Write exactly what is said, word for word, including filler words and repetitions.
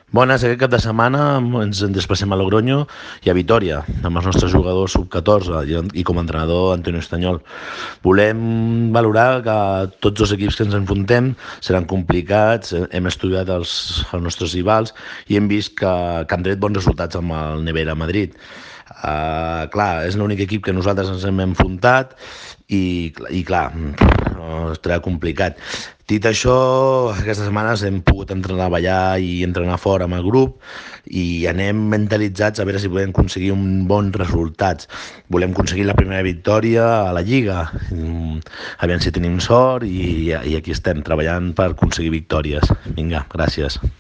Bones, aquest cap de setmana ens en desplacem a Logroño i a Vitoria, amb els nostres jugadors sub catorze i, i com a entrenador Antonio Estanyol. Volem valorar que tots els equips que ens enfrontem seran complicats, hem estudiat els, els nostres rivals i hem vist que, que han tret bons resultats amb el Nevera Madrid. Uh, clar, és l'únic equip que nosaltres ens hem enfrontat i, i clar, no, estarà complicat. Dit això, aquestes setmanes hem pogut entrenar ballar i entrenar fora amb el grup i anem mentalitzats a veure si podem aconseguir un bon resultats. Volem aconseguir la primera victòria a la Lliga, aviam si tenim sort i, i aquí estem treballant per aconseguir victòries. Vinga, gràcies.